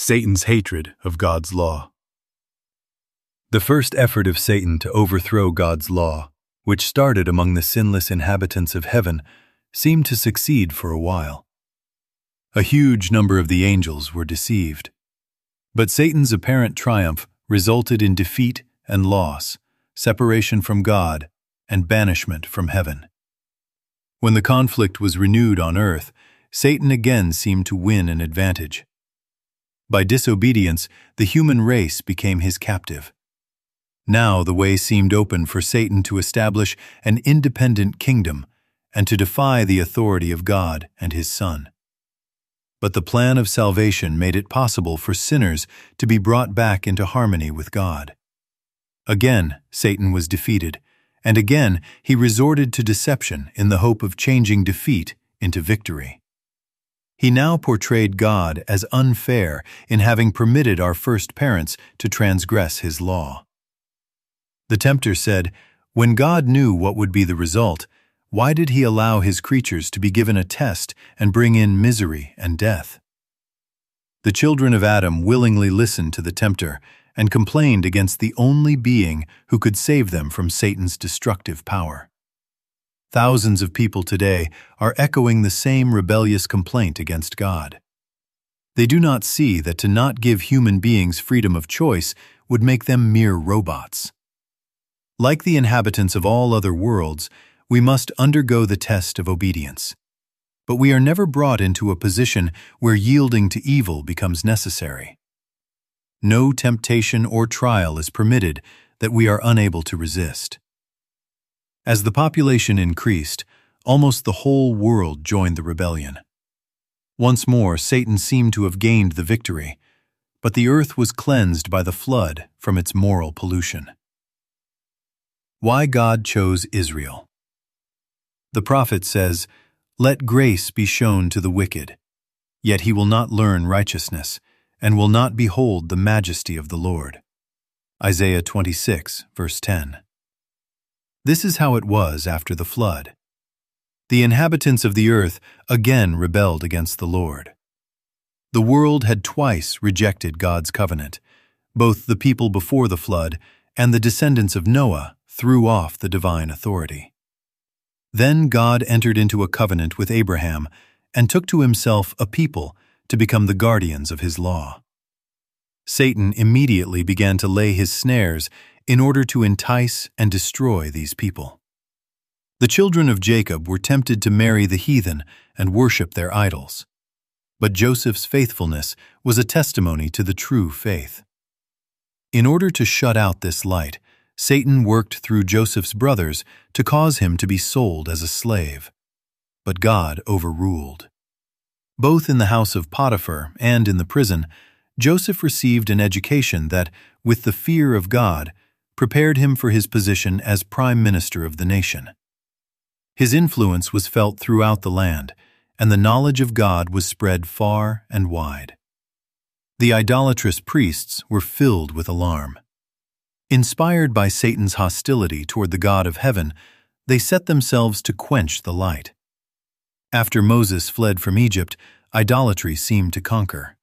Satan's hatred of God's law. The first effort of Satan to overthrow God's law, which started among the sinless inhabitants of heaven, seemed to succeed for a while. A huge number of the angels were deceived. But Satan's apparent triumph resulted in defeat and loss, separation from God, and banishment from heaven. When the conflict was renewed on earth, Satan again seemed to win an advantage. By disobedience, the human race became his captive. Now the way seemed open for Satan to establish an independent kingdom and to defy the authority of God and His Son. But the plan of salvation made it possible for sinners to be brought back into harmony with God. Again, Satan was defeated, and again he resorted to deception in the hope of changing defeat into victory. He now portrayed God as unfair in having permitted our first parents to transgress His law. The tempter said, "When God knew what would be the result, why did He allow His creatures to be given a test and bring in misery and death?" The children of Adam willingly listened to the tempter and complained against the only being who could save them from Satan's destructive power. Thousands of people today are echoing the same rebellious complaint against God. They do not see that to not give human beings freedom of choice would make them mere robots. Like the inhabitants of all other worlds, we must undergo the test of obedience. But we are never brought into a position where yielding to evil becomes necessary. No temptation or trial is permitted that we are unable to resist. As the population increased, almost the whole world joined the rebellion. Once more, Satan seemed to have gained the victory, but the earth was cleansed by the flood from its moral pollution. Why God chose Israel. The prophet says, "Let grace be shown to the wicked, yet he will not learn righteousness, and will not behold the majesty of the Lord." Isaiah 26, verse 10. This is how it was after the flood. The inhabitants of the earth again rebelled against the Lord. The world had twice rejected God's covenant. Both the people before the flood and the descendants of Noah threw off the divine authority. Then God entered into a covenant with Abraham and took to Himself a people to become the guardians of His law. Satan immediately began to lay his snares in order to entice and destroy these people. The children of Jacob were tempted to marry the heathen and worship their idols. But Joseph's faithfulness was a testimony to the true faith. In order to shut out this light, Satan worked through Joseph's brothers to cause him to be sold as a slave. But God overruled. Both in the house of Potiphar and in the prison, Joseph received an education that, with the fear of God, prepared him for his position as prime minister of the nation. His influence was felt throughout the land, and the knowledge of God was spread far and wide. The idolatrous priests were filled with alarm. Inspired by Satan's hostility toward the God of heaven, they set themselves to quench the light. After Moses fled from Egypt, idolatry seemed to conquer.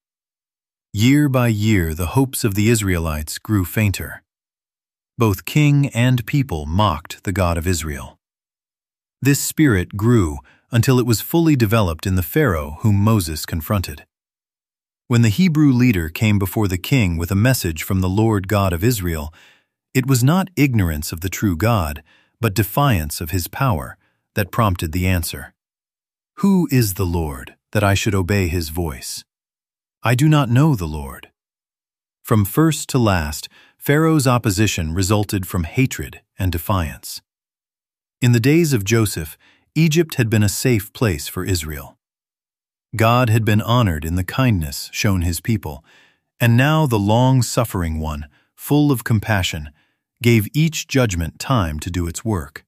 Year by year, the hopes of the Israelites grew fainter. Both king and people mocked the God of Israel. This spirit grew until it was fully developed in the Pharaoh whom Moses confronted. When the Hebrew leader came before the king with a message from the Lord God of Israel, it was not ignorance of the true God, but defiance of His power that prompted the answer. "Who is the Lord, that I should obey His voice? I do not know the Lord." From first to last, Pharaoh's opposition resulted from hatred and defiance. In the days of Joseph, Egypt had been a safe place for Israel. God had been honored in the kindness shown His people, and now the long-suffering One, full of compassion, gave each judgment time to do its work.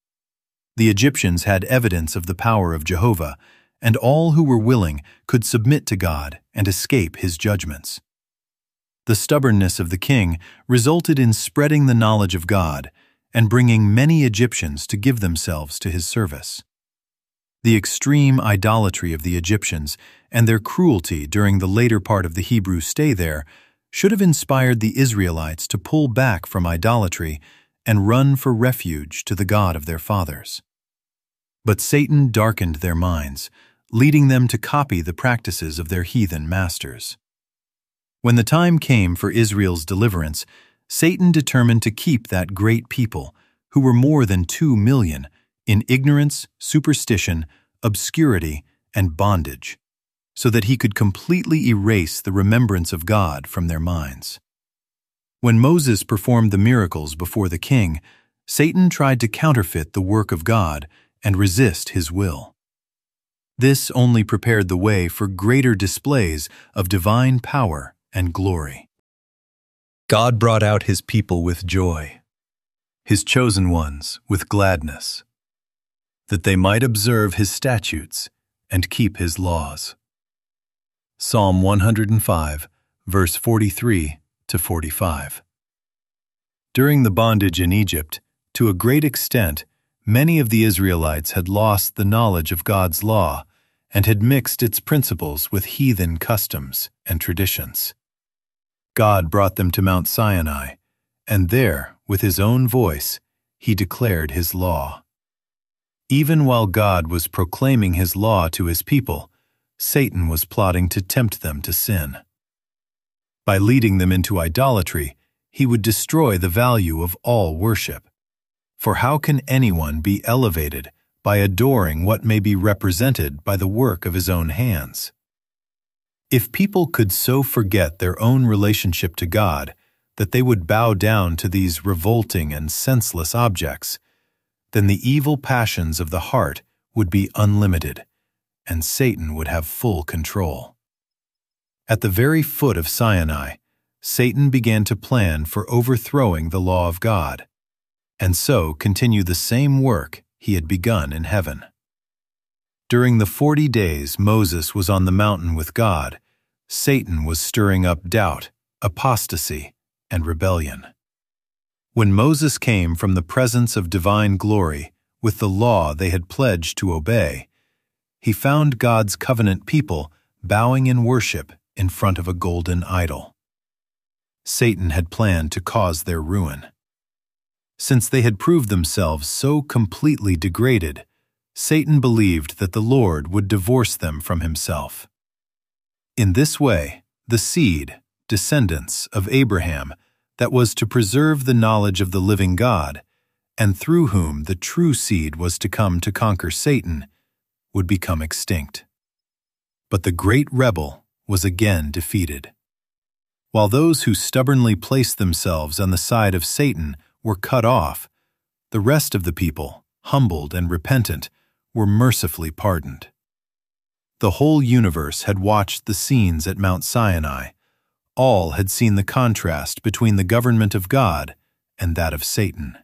The Egyptians had evidence of the power of Jehovah, and all who were willing could submit to God and escape His judgments. The stubbornness of the king resulted in spreading the knowledge of God and bringing many Egyptians to give themselves to His service. The extreme idolatry of the Egyptians and their cruelty during the later part of the Hebrew stay there should have inspired the Israelites to pull back from idolatry and run for refuge to the God of their fathers. But Satan darkened their minds, leading them to copy the practices of their heathen masters. When the time came for Israel's deliverance, Satan determined to keep that great people, who were more than 2 million, in ignorance, superstition, obscurity, and bondage, so that he could completely erase the remembrance of God from their minds. When Moses performed the miracles before the king, Satan tried to counterfeit the work of God and resist his will. This only prepared the way for greater displays of divine power and glory. God brought out his people with joy, his chosen ones with gladness, that they might observe his statutes and keep his laws. Psalm 105, verse 43 to 45. During the bondage in Egypt, to a great extent, many of the Israelites had lost the knowledge of God's law and had mixed its principles with heathen customs and traditions. God brought them to Mount Sinai, and there, with his own voice, he declared his law. Even while God was proclaiming his law to his people, Satan was plotting to tempt them to sin. By leading them into idolatry, he would destroy the value of all worship. For how can anyone be elevated by adoring what may be represented by the work of his own hands? If people could so forget their own relationship to God that they would bow down to these revolting and senseless objects, then the evil passions of the heart would be unlimited, and Satan would have full control. At the very foot of Sinai, Satan began to plan for overthrowing the law of God, and so continue the same work he had begun in heaven. During the 40 days Moses was on the mountain with God, Satan was stirring up doubt, apostasy, and rebellion. When Moses came from the presence of divine glory with the law they had pledged to obey, he found God's covenant people bowing in worship in front of a golden idol. Satan had planned to cause their ruin. Since they had proved themselves so completely degraded, Satan believed that the Lord would divorce them from himself. In this way, the seed, descendants of Abraham, that was to preserve the knowledge of the living God, and through whom the true seed was to come to conquer Satan, would become extinct. But the great rebel was again defeated. While those who stubbornly placed themselves on the side of Satan were cut off, the rest of the people, humbled and repentant, were mercifully pardoned. The whole universe had watched the scenes at Mount Sinai. All had seen the contrast between the government of God and that of Satan.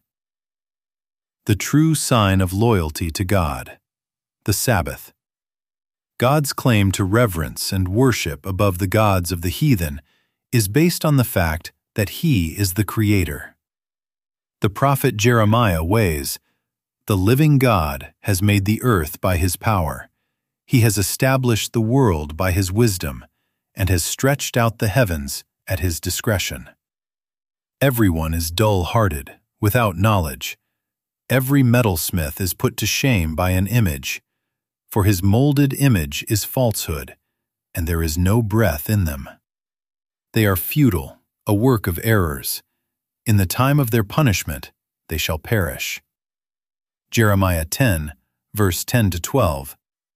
The true sign of loyalty to God, the Sabbath. God's claim to reverence and worship above the gods of the heathen is based on the fact that he is the Creator. The prophet Jeremiah weighs, "The living God has made the earth by his power. He has established the world by his wisdom, and has stretched out the heavens at his discretion. Everyone is dull-hearted, without knowledge. Every metalsmith is put to shame by an image, for his molded image is falsehood, and there is no breath in them. They are futile, a work of errors. In the time of their punishment, they shall perish." Jeremiah 10, verse 10 to 12,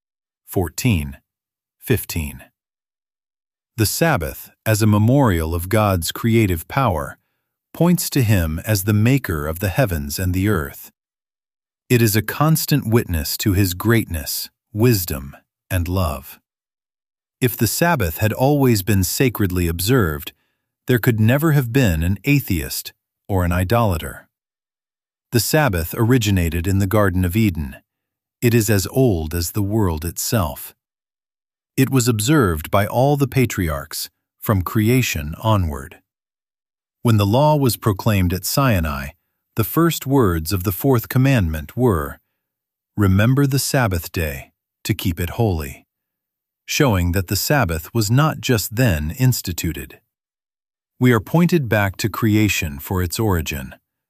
14, 15. The Sabbath, as a memorial of God's creative power, points to him as the maker of the heavens and the earth. It is a constant witness to his greatness, wisdom, and love. If the Sabbath had always been sacredly observed, there could never have been an atheist or an idolater. The Sabbath originated in the Garden of Eden. It is as old as the world itself. It was observed by all the patriarchs from creation onward. When the law was proclaimed at Sinai, the first words of the fourth commandment were, "Remember the Sabbath day to keep it holy, showing that the Sabbath was not just then instituted. We are pointed back to creation for its origin.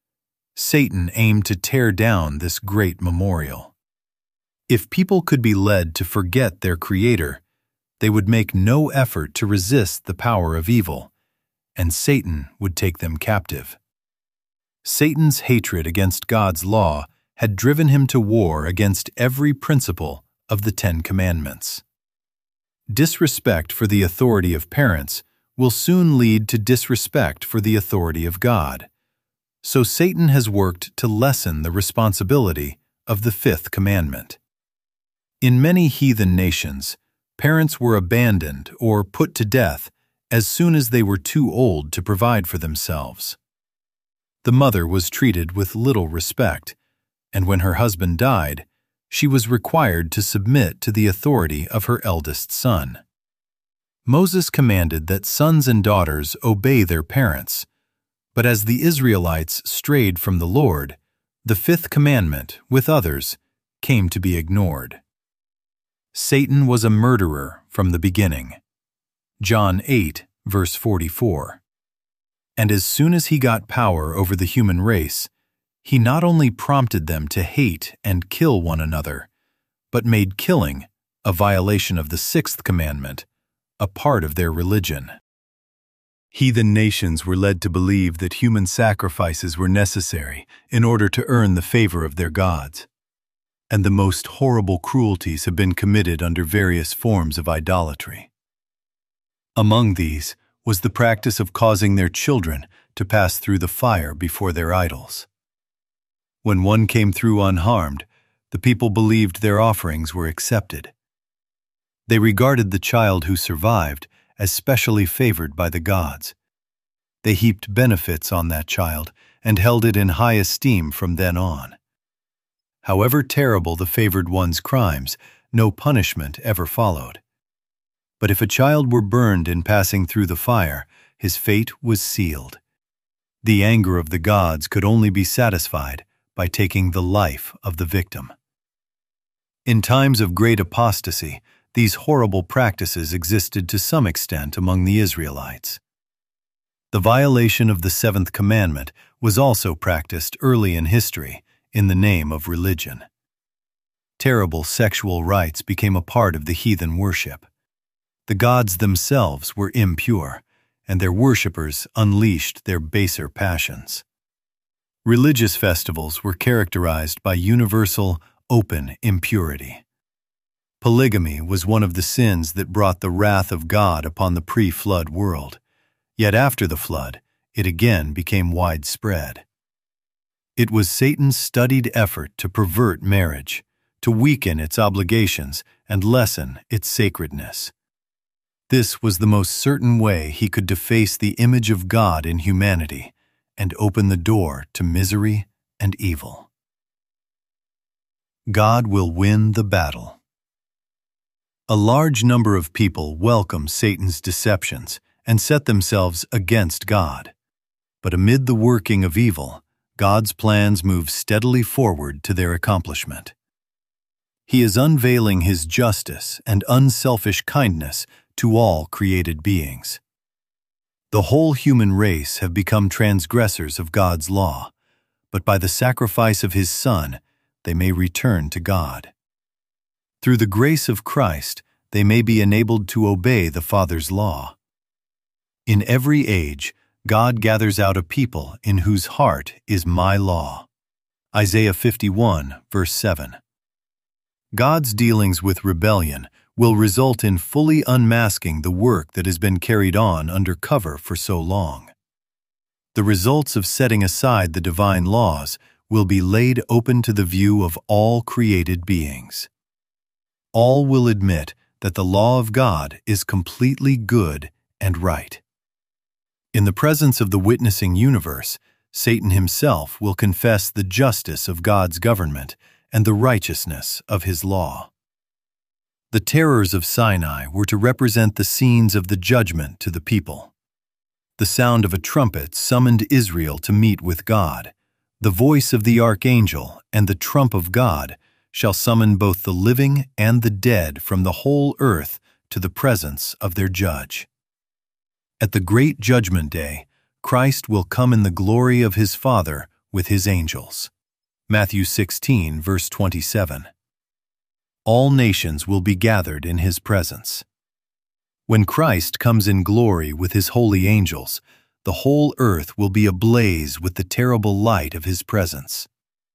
Satan aimed to tear down this great memorial. If people could be led to forget their Creator, they would make no effort to resist the power of evil, and Satan would take them captive. Satan's hatred against God's law had driven him to war against every principle of the Ten Commandments. Disrespect for the authority of parents will soon lead to disrespect for the authority of God. So Satan has worked to lessen the responsibility of the fifth commandment. In many heathen nations, parents were abandoned or put to death as soon as they were too old to provide for themselves. The mother was treated with little respect, and when her husband died, she was required to submit to the authority of her eldest son. Moses commanded that sons and daughters obey their parents, but as the Israelites strayed from the Lord, the fifth commandment, with others, came to be ignored. Satan was a murderer from the beginning. John 8, verse 44. And as soon as he got power over the human race, he not only prompted them to hate and kill one another, but made killing, a violation of the sixth commandment, a part of their religion. Heathen nations were led to believe that human sacrifices were necessary in order to earn the favor of their gods. And the most horrible cruelties have been committed under various forms of idolatry. Among these was the practice of causing their children to pass through the fire before their idols. When one came through unharmed, the people believed their offerings were accepted. They regarded the child who survived as specially favored by the gods. They heaped benefits on that child and held it in high esteem from then on. However terrible the favored one's crimes, no punishment ever followed. But if a child were burned in passing through the fire, his fate was sealed. The anger of the gods could only be satisfied by taking the life of the victim. In times of great apostasy, these horrible practices existed to some extent among the Israelites. The violation of the seventh commandment was also practiced early in history in the name of religion. Terrible sexual rites became a part of the heathen worship. The gods themselves were impure, and their worshippers unleashed their baser passions. Religious festivals were characterized by universal, open impurity. Polygamy was one of the sins that brought the wrath of God upon the pre-flood world, yet after the flood, it again became widespread. It was Satan's studied effort to pervert marriage, to weaken its obligations and lessen its sacredness. This was the most certain way he could deface the image of God in humanity and open the door to misery and evil. God will win the battle. A large number of people welcome Satan's deceptions and set themselves against God. But amid the working of evil, God's plans move steadily forward to their accomplishment. He is unveiling His justice and unselfish kindness to all created beings. The whole human race have become transgressors of God's law, but by the sacrifice of His Son, they may return to God. Through the grace of Christ, they may be enabled to obey the Father's law. In every age, God gathers out a people in whose heart is my law. Isaiah 51, verse 7. God's dealings with rebellion will result in fully unmasking the work that has been carried on under cover for so long. The results of setting aside the divine laws will be laid open to the view of all created beings. All will admit that the law of God is completely good and right. In the presence of the witnessing universe, Satan himself will confess the justice of God's government and the righteousness of His law. The terrors of Sinai were to represent the scenes of the judgment to the people. The sound of a trumpet summoned Israel to meet with God. The voice of the archangel and the trump of God shall summon both the living and the dead from the whole earth to the presence of their judge. At the great judgment day, Christ will come in the glory of his Father with his angels. Matthew 16, verse 27. All nations will be gathered in his presence. When Christ comes in glory with his holy angels, the whole earth will be ablaze with the terrible light of his presence.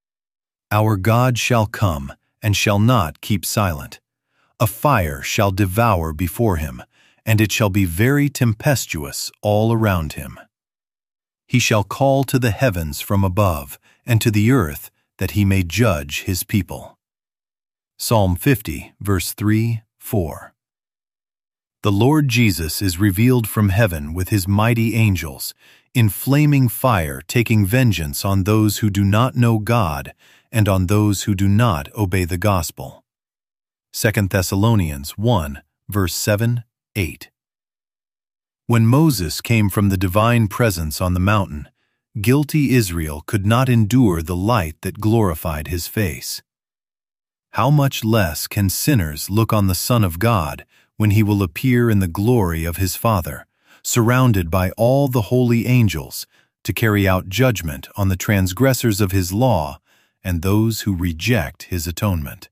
Our God shall come and shall not keep silent. A fire shall devour before him, and it shall be very tempestuous all around him. He shall call to the heavens from above, and to the earth, that he may judge his people. Psalm 50, verse 3, 4. The Lord Jesus is revealed from heaven with his mighty angels, in flaming fire taking vengeance on those who do not know God and on those who do not obey the gospel. 2 Thessalonians 1, verse 7, 8. When Moses came from the divine presence on the mountain, guilty Israel could not endure the light that glorified his face. How much less can sinners look on the Son of God when he will appear in the glory of his Father, surrounded by all the holy angels, to carry out judgment on the transgressors of his law and those who reject his atonement.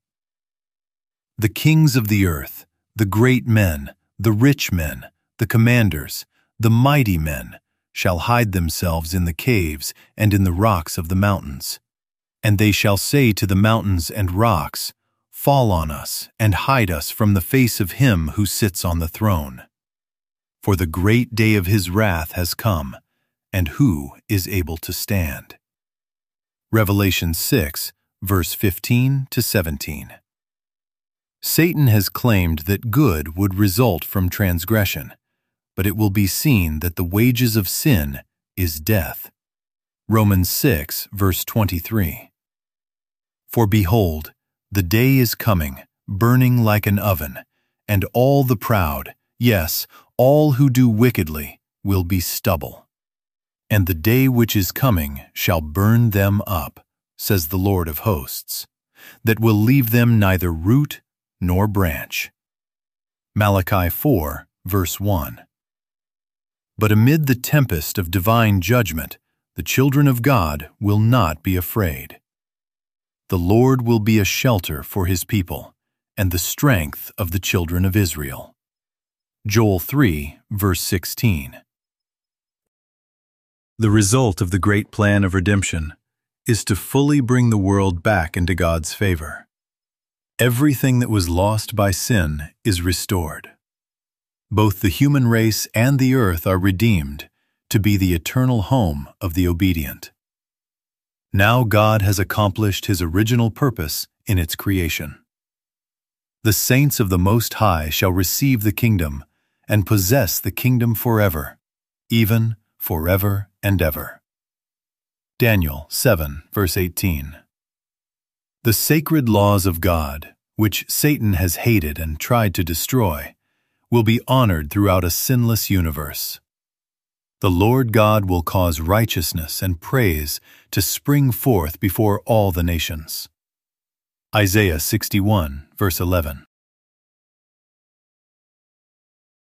The kings of the earth, the great men, the rich men, the commanders, the mighty men, shall hide themselves in the caves and in the rocks of the mountains. And they shall say to the mountains and rocks, Fall on us, and hide us from the face of him who sits on the throne. For the great day of his wrath has come, and who is able to stand? Revelation 6, verse 15 to 17. Satan has claimed that good would result from transgression, but it will be seen that the wages of sin is death. Romans 6, verse 23. For behold, the day is coming, burning like an oven, and all the proud, yes, all who do wickedly, will be stubble. And the day which is coming shall burn them up, says the Lord of hosts, that will leave them neither root nor branch. Malachi 4, verse 1. But amid the tempest of divine judgment, the children of God will not be afraid. The Lord will be a shelter for his people, and the strength of the children of Israel. Joel 3, verse 16. The result of the great plan of redemption is to fully bring the world back into God's favor. Everything that was lost by sin is restored. Both the human race and the earth are redeemed to be the eternal home of the obedient. Now God has accomplished his original purpose in its creation. The saints of the Most High shall receive the kingdom and possess the kingdom forever, even forever and ever. Daniel 7, verse 18. The sacred laws of God, which Satan has hated and tried to destroy, will be honored throughout a sinless universe. The Lord God will cause righteousness and praise to spring forth before all the nations. Isaiah 61, verse 11.